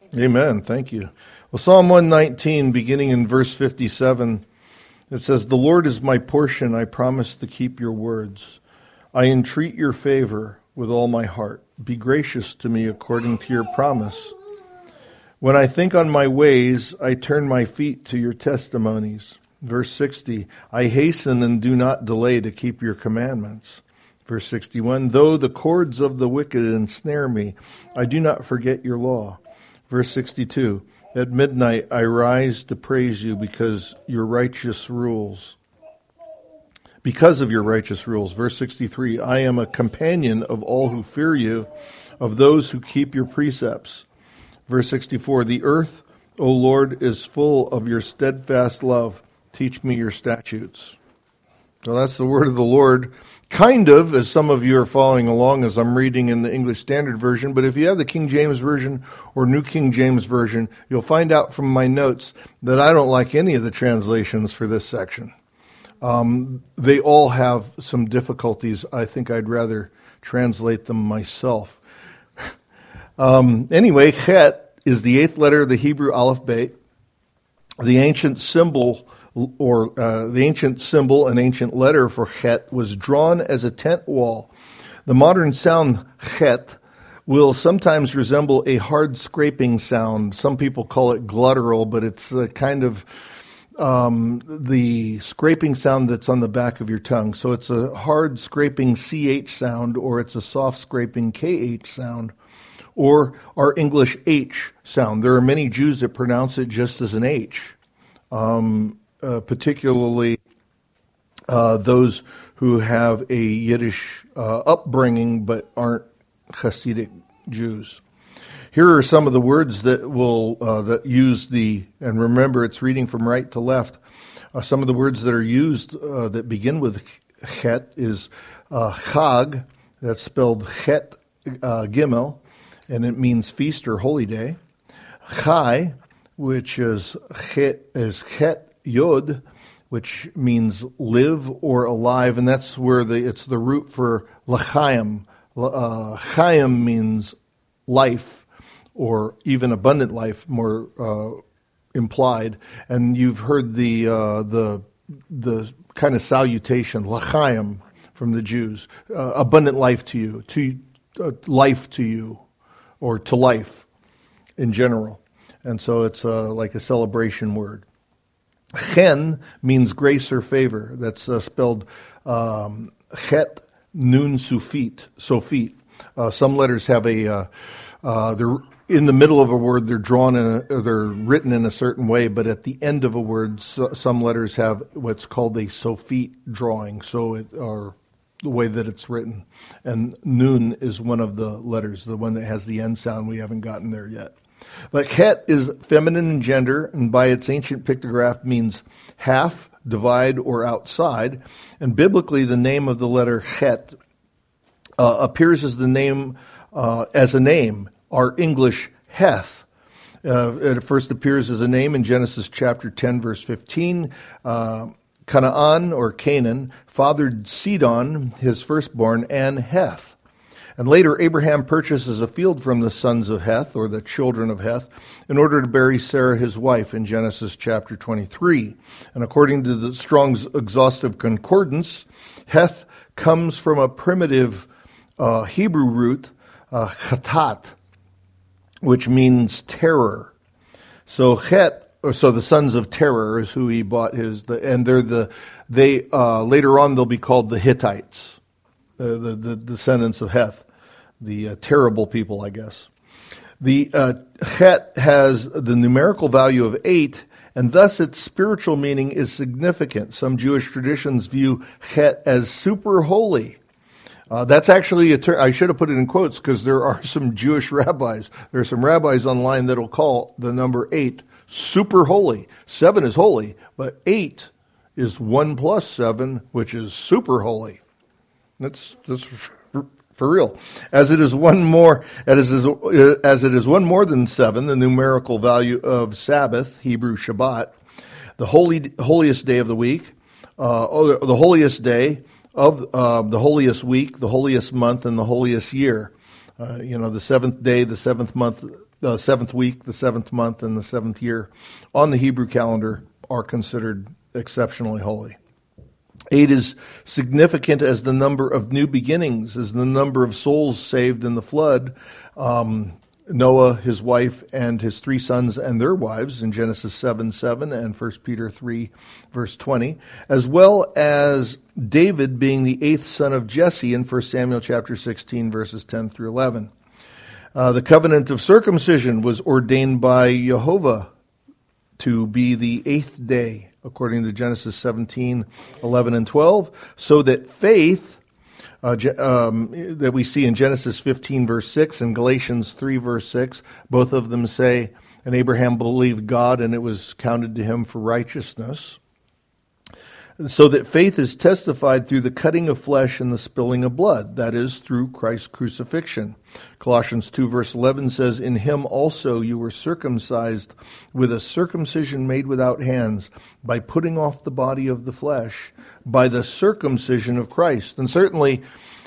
Amen. Thank you. Well, Psalm 119, beginning in verse 57, it says, "The Lord is my portion. I promise to keep your words. I entreat your favor with all my heart. Be gracious to me according to your promise. When I think on my ways, I turn my feet to your testimonies." Verse 60, "I hasten and do not delay to keep your commandments." Verse 61, "Though the cords of the wicked ensnare me, I do not forget your law." Verse 62, "At midnight I rise to praise you because your righteous rules. Because of your righteous rules." Verse 63, "I am a companion of all who fear you, of those who keep your precepts." Verse 64, "The earth, O Lord, is full of your steadfast love. Teach me your statutes." So that's the word of the Lord, kind of, as some of you are following along as I'm reading in the English Standard Version. But if you have the King James Version or New King James Version, you'll find out from my notes that I don't like any of the translations for this section. They all have some difficulties. I think I'd rather translate them myself. Anyway, Chet is the 8th letter of the Hebrew alphabet. The ancient symbol and ancient letter for Chet was drawn as a tent wall. The modern sound Chet will sometimes resemble a hard scraping sound. Some people call it glottal, but it's kind of the scraping sound that's on the back of your tongue. So it's a hard scraping CH sound, or it's a soft scraping KH sound, or our English H sound. There are many Jews that pronounce it just as an H, particularly those who have a Yiddish upbringing but aren't Hasidic Jews. Here are some of the words that will that use the, and remember it's reading from right to left. Some of the words that are used that begin with Chet is Chag, that's spelled Chet Gimel, and it means feast or holy day. Chai, which is Chet Yod, which means live or alive, and that's where it's the root for L'chaim. Chaim means life, or even abundant life, more implied. And you've heard the kind of salutation, L'chaim, from the Jews, abundant life to you, life to you, or to life in general. And so it's like a celebration word. Chen means grace or favor. That's spelled Chet Nun Sofit. Some letters have they're in the middle of a word. They're they're written in a certain way, but at the end of a word, some letters have what's called a Sofit drawing. Or the way that it's written, and Nun is one of the letters, the one that has the end sound. We haven't gotten there yet. But Chet is feminine in gender, and by its ancient pictograph means half, divide, or outside. And biblically, the name of the letter Chet appears as a name, our English Heth. It first appears as a name in Genesis chapter 10, verse 15. Canaan, or Canaan, fathered Sidon, his firstborn, and Heth. And later, Abraham purchases a field from the sons of Heth, or the children of Heth, in order to bury Sarah, his wife, in Genesis chapter 23. And according to the Strong's Exhaustive Concordance, Heth comes from a primitive Hebrew root, chatat, which means terror. So the sons of terror is who he bought and they later on they'll be called the Hittites, the descendants of Heth, the terrible people, I guess. The Chet has the numerical value of 8, and thus its spiritual meaning is significant. Some Jewish traditions view Chet as super holy. That's actually a term. I should have put it in quotes because there are some Jewish rabbis. There are some rabbis online that'll call the number 8 super holy. 7 is holy, but 8 is 1 plus 7, which is super holy. That's for real. As it is one more than 7, the numerical value of Sabbath, Hebrew Shabbat, the holiest day of the week, the holiest day of the holiest week, the holiest month, and the holiest year. The 7th day, the 7th month, the seventh week, the seventh month, and the seventh year on the Hebrew calendar are considered exceptionally holy. 8 is significant as the number of new beginnings, as the number of souls saved in the flood. Noah, his wife, and his 3 sons and their wives in Genesis 7:7 and 1 Peter 3, verse 20, as well as David being the 8th son of Jesse in 1 Samuel chapter 16, verses 10 through 11. The covenant of circumcision was ordained by Jehovah to be the 8th day, according to Genesis 17:11 and 12, so that faith that we see in Genesis 15, verse 6, and Galatians 3, verse 6. Both of them say, and Abraham believed God, and it was counted to him for righteousness. So that faith is testified through the cutting of flesh and the spilling of blood, that is, through Christ's crucifixion. Colossians 2, verse 11 says, in him also you were circumcised with a circumcision made without hands, by putting off the body of the flesh, by the circumcision of Christ. And certainly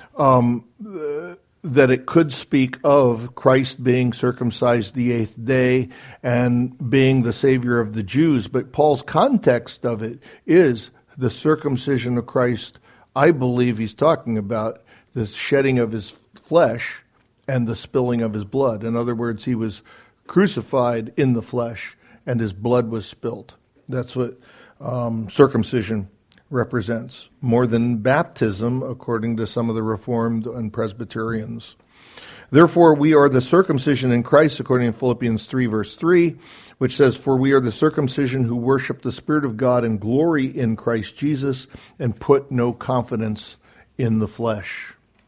that it could speak of Christ being circumcised the 8th day and being the Savior of the Jews. But Paul's context of it is the circumcision of Christ. I believe he's talking about the shedding of his flesh and the spilling of his blood. In other words, he was crucified in the flesh and his blood was spilt. That's what circumcision represents, more than baptism, according to some of the Reformed and Presbyterians. Therefore, we are the circumcision in Christ, according to Philippians 3, verse 3, which says, for we are the circumcision who worship the Spirit of God and glory in Christ Jesus and put no confidence in the flesh.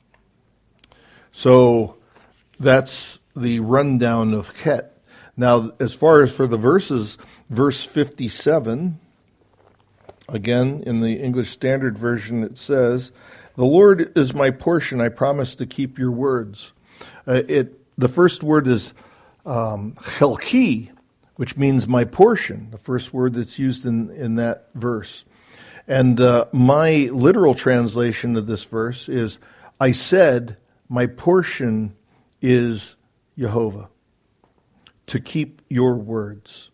So that's the rundown of Ket. Now, as far as for the verses, verse 57, again, in the English Standard Version, it says, the Lord is my portion, I promise to keep your words. The first word is chelki, which means my portion, the first word that's used in that verse. And my literal translation of this verse is, I said, my portion is Jehovah, to keep your words.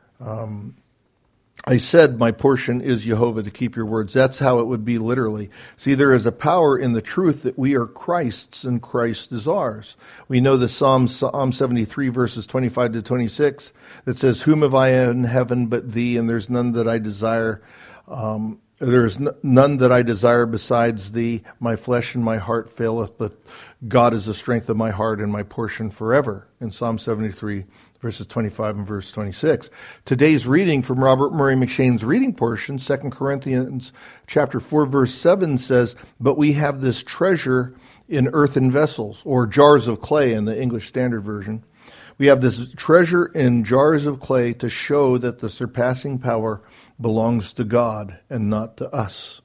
I said, my portion is Jehovah, to keep your words. That's how it would be literally. See, there is a power in the truth that we are Christ's and Christ is ours. We know the Psalm 73, verses 25 to 26, that says, whom have I in heaven but thee, and there's none that I desire. There is none that I desire besides thee. My flesh and my heart faileth, but God is the strength of my heart and my portion forever. In Psalm 73, verses 25 and verse 26. Today's reading from Robert Murray McShane's reading portion, 2 Corinthians chapter 4, verse 7 says, but we have this treasure in earthen vessels, or jars of clay in the English Standard Version. We have this treasure in jars of clay to show that the surpassing power belongs to God and not to us.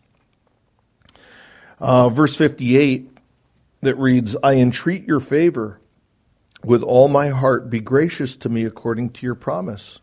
Verse 58 that reads, I entreat your favor. With all my heart, be gracious to me according to your promise.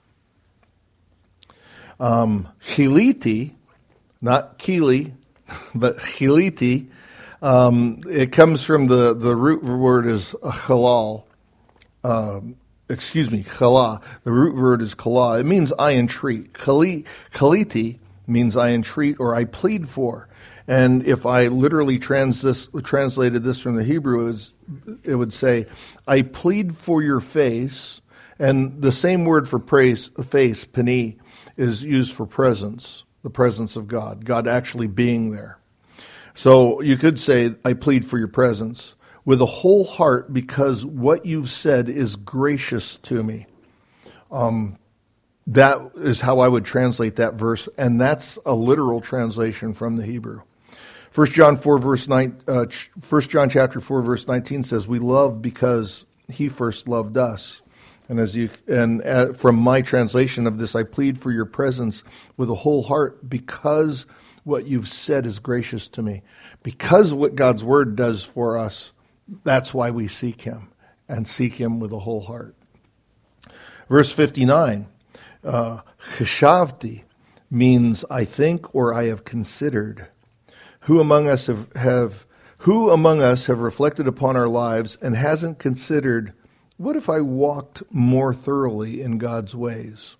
Chiliti, not Kili, but Chiliti, it comes from the root word is halal. Chala. The root word is kala. It means I entreat. Kaliti means I entreat or I plead for. And if I literally translated this from the Hebrew, it would say, I plead for your face. And the same word for face, pani, is used for presence, the presence of God, God actually being there. So you could say, I plead for your presence with a whole heart because what you've said is gracious to me. That is how I would translate that verse, and that's a literal translation from the Hebrew. 1 John chapter 4, verse 19 says, we love because he first loved us. And from my translation of this, I plead for your presence with a whole heart because what you've said is gracious to me. Because what God's word does for us, that's why we seek him, and seek him with a whole heart. Verse 59, cheshavti means I think or I have considered. Who among us have reflected upon our lives and hasn't considered what if I walked more thoroughly in God's ways?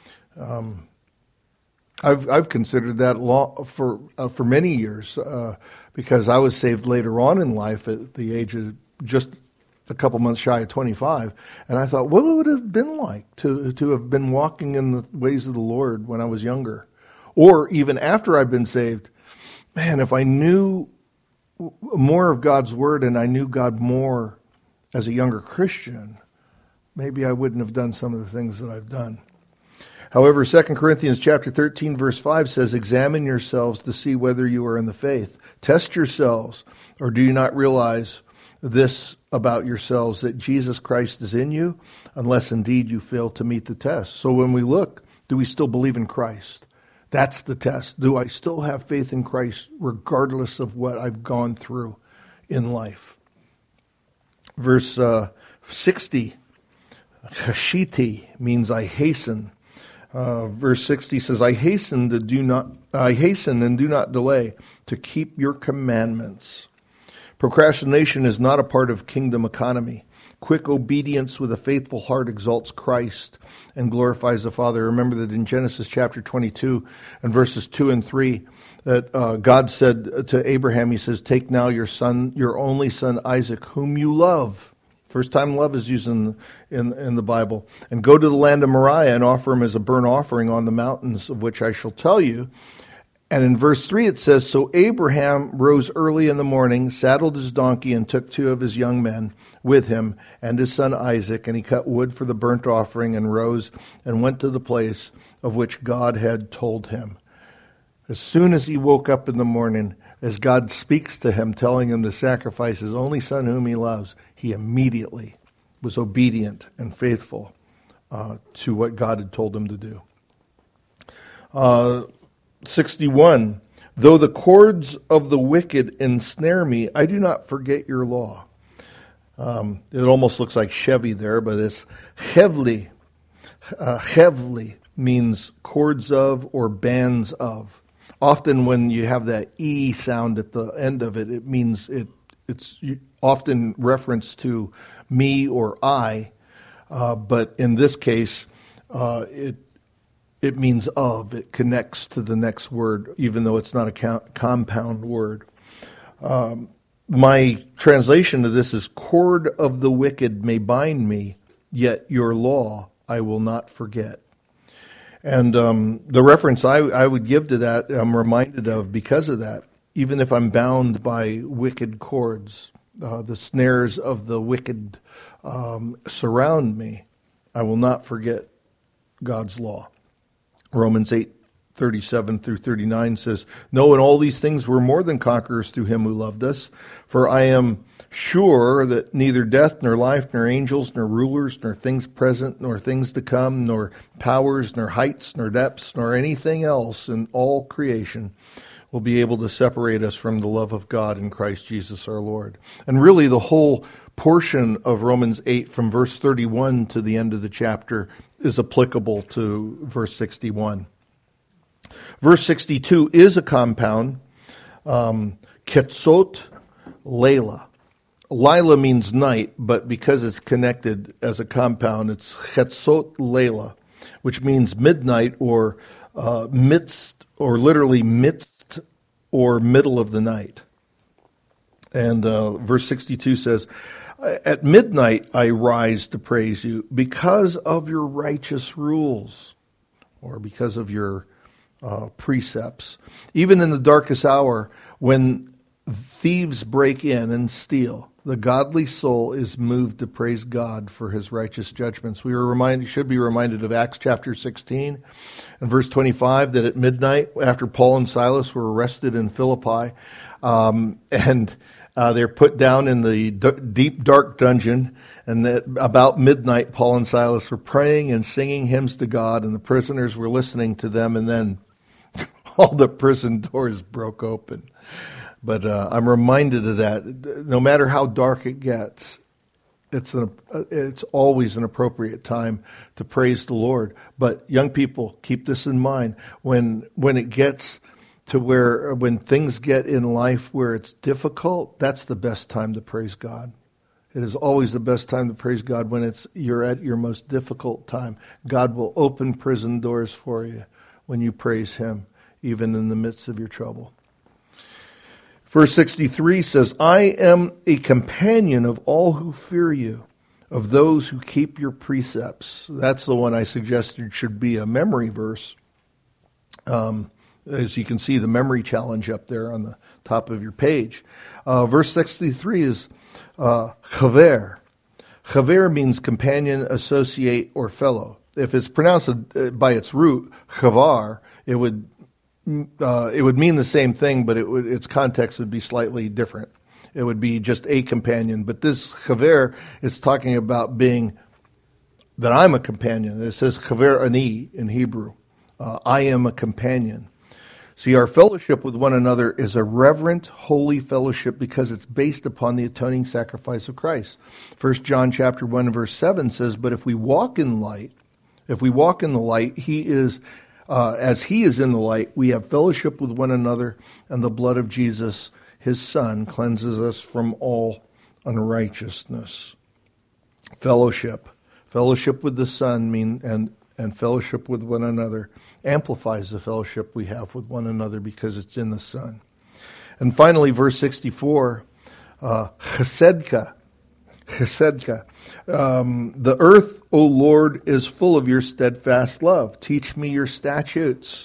I've considered that for many years because I was saved later on in life at the age of just a couple months shy of 25, and I thought, what would it have been like to have been walking in the ways of the Lord when I was younger, or even after I've been saved? Man, if I knew more of God's Word and I knew God more as a younger Christian, maybe I wouldn't have done some of the things that I've done. However, 2 Corinthians chapter 13, verse 5 says, examine yourselves to see whether you are in the faith. Test yourselves, or do you not realize this about yourselves, that Jesus Christ is in you, unless indeed you fail to meet the test. So when we look, do we still believe in Christ? That's the test. Do I still have faith in Christ regardless of what I've gone through in life? Verse 60, hashiti, means I hasten. Verse 60 says, I hasten and do not delay to keep your commandments. Procrastination is not a part of kingdom economy. Quick obedience with a faithful heart exalts Christ and glorifies the Father. Remember that in Genesis chapter 22 and verses 2 and 3, that God said to Abraham, he says, take now your son, your only son Isaac, whom you love. First time love is used in the Bible. And go to the land of Moriah and offer him as a burnt offering on the mountains of which I shall tell you. And in verse 3 it says, so Abraham rose early in the morning, saddled his donkey, and took 2 of his young men with him and his son Isaac. And he cut wood for the burnt offering and rose and went to the place of which God had told him. As soon as he woke up in the morning, as God speaks to him, telling him to sacrifice his only son whom he loves, he immediately was obedient and faithful to what God had told him to do. 61, though the cords of the wicked ensnare me, I do not forget your law. It almost looks like Chevy there, but it's heavily. Heavily means cords of or bands of. Often when you have that E sound at the end of it, it means it's often reference to me or I, but in this case, it means of. It connects to the next word, even though it's not a compound word. My translation of this is, cord of the wicked may bind me, yet your law I will not forget. And the reference I would give to that, I'm reminded of because of that. Even if I'm bound by wicked cords, the snares of the wicked surround me, I will not forget God's law. Romans 8:37 through 39 says, no, in all these things we're more than conquerors through him who loved us. For I am sure that neither death, nor life, nor angels, nor rulers, nor things present, nor things to come, nor powers, nor heights, nor depths, nor anything else in all creation will be able to separate us from the love of God in Christ Jesus our Lord. And really the whole portion of Romans 8 from verse 31 to the end of the chapter is applicable to verse 61. Verse 62 is a compound, Ketzot Leila. Lila means night, but because it's connected as a compound, it's Ketzot Leila, which means midnight or midst, or literally midst or middle of the night. And verse 62 says, at midnight I rise to praise you because of your righteous rules, or because of your precepts. Even in the darkest hour, when thieves break in and steal, the godly soul is moved to praise God for his righteous judgments. We should be reminded of Acts chapter 16 and verse 25, that at midnight, after Paul and Silas were arrested in Philippi, and they're put down in the deep, dark dungeon, and that about midnight, Paul and Silas were praying and singing hymns to God, and the prisoners were listening to them, and then all the prison doors broke open. But I'm reminded of that. No matter how dark it gets, it's always an appropriate time to praise the Lord. But young people, keep this in mind. When it gets to when things get in life where it's difficult, that's the best time to praise God. It is always the best time to praise God when you're at your most difficult time. God will open prison doors for you when you praise Him, even in the midst of your trouble. Verse 63 says, I am a companion of all who fear you, of those who keep your precepts. That's the one I suggested should be a memory verse. As you can see, the memory challenge up there on the top of your page. Verse 63 is chaver. Chaver means companion, associate, or fellow. If it's pronounced by its root, chavar, it would mean the same thing, but its context would be slightly different. It would be just a companion. But this chaver is talking about being that I'm a companion. It says chaver ani in Hebrew. I am a companion. See, our fellowship with one another is a reverent, holy fellowship because it's based upon the atoning sacrifice of Christ. 1 John chapter 1 verse 7 says, but if we walk in the light, He is, as He is in the light, we have fellowship with one another, and the blood of Jesus, His Son, cleanses us from all unrighteousness. Fellowship with the Son and fellowship with one another amplifies the fellowship we have with one another because it's in the Son. And finally, verse 64, chesedka. The earth, O Lord, is full of your steadfast love. Teach me your statutes.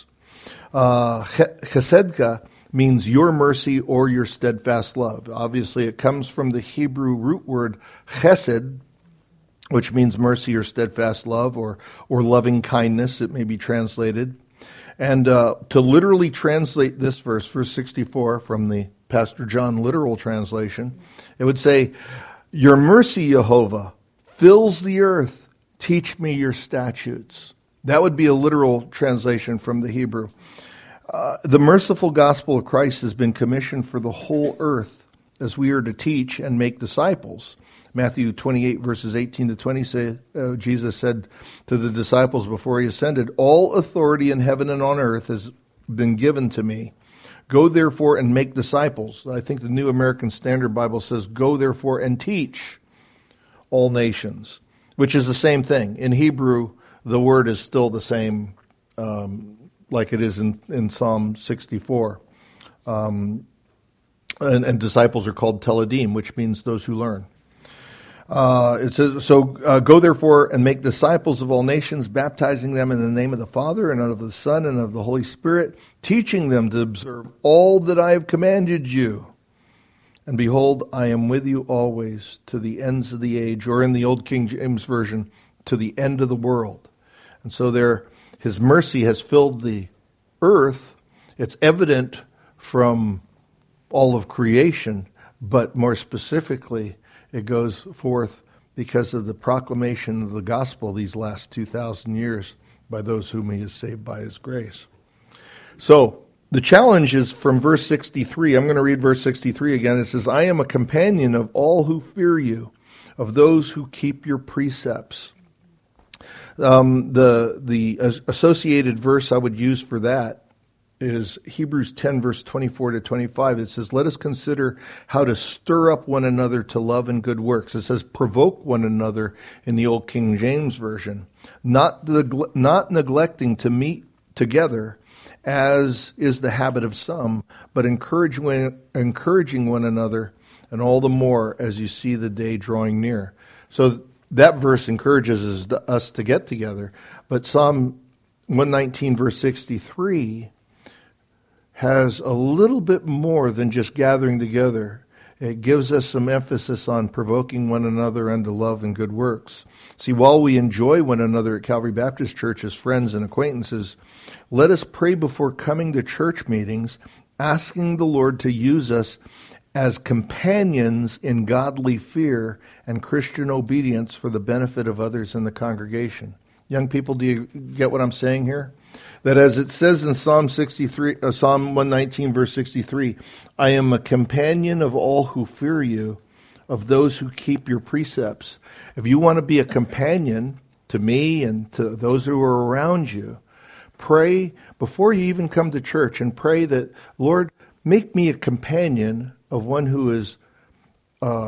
Chesedka means your mercy or your steadfast love. Obviously, it comes from the Hebrew root word chesed, which means mercy or steadfast love or loving kindness, it may be translated. And to literally translate this verse 64, from the Pastor John literal translation, it would say, your mercy, Jehovah, fills the earth. Teach me your statutes. That would be a literal translation from the Hebrew. The merciful gospel of Christ has been commissioned for the whole earth as we are to teach and make disciples. Matthew 28 verses 18 to 20 say, Jesus said to the disciples before He ascended, all authority in heaven and on earth has been given to me. Go therefore and make disciples. I think the New American Standard Bible says, go therefore and teach all nations, which is the same thing. In Hebrew, the word is still the same, like it is in Psalm 64. And disciples are called teledim, which means those who learn. It says, go therefore and make disciples of all nations, baptizing them in the name of the Father and of the Son and of the Holy Spirit, teaching them to observe all that I have commanded you. And behold, I am with you always to the ends of the age, or in the Old King James Version, to the end of the world. And so His mercy has filled the earth. It's evident from all of creation, but more specifically, it goes forth because of the proclamation of the gospel these last 2,000 years by those whom He has saved by His grace. So the challenge is from verse 63. I'm going to read verse 63 again. It says, I am a companion of all who fear you, of those who keep your precepts. The associated verse I would use for that is Hebrews 10, verse 24 to 25. It says, let us consider how to stir up one another to love and good works. It says, provoke one another in the Old King James Version, not neglecting to meet together, as is the habit of some, but encouraging one another, and all the more as you see the day drawing near. So that verse encourages us to get together. But Psalm 119, verse 63 has a little bit more than just gathering together. It gives us some emphasis on provoking one another unto love and good works. See, while we enjoy one another at Calvary Baptist Church as friends and acquaintances, let us pray before coming to church meetings, asking the Lord to use us as companions in godly fear and Christian obedience for the benefit of others in the congregation. Young people, do you get what I'm saying here? That as it says in Psalm 119, verse 63, I am a companion of all who fear you, of those who keep your precepts. If you want to be a companion to me and to those who are around you, pray before you even come to church and pray that, Lord, make me a companion of one who is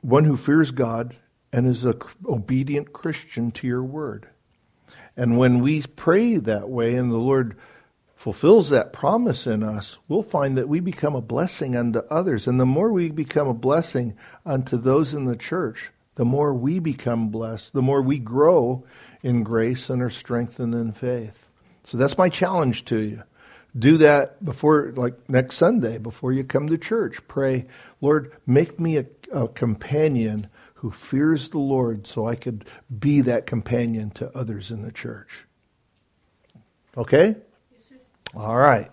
one who fears God and is an obedient Christian to your word. And when we pray that way and the Lord fulfills that promise in us, we'll find that we become a blessing unto others. And the more we become a blessing unto those in the church, the more we become blessed, the more we grow in grace and are strengthened in faith. So that's my challenge to you. Do that before, like next Sunday, before you come to church. Pray, Lord, make me a companion who fears the Lord so I could be that companion to others in the church. Okay? Yes, sir. All right.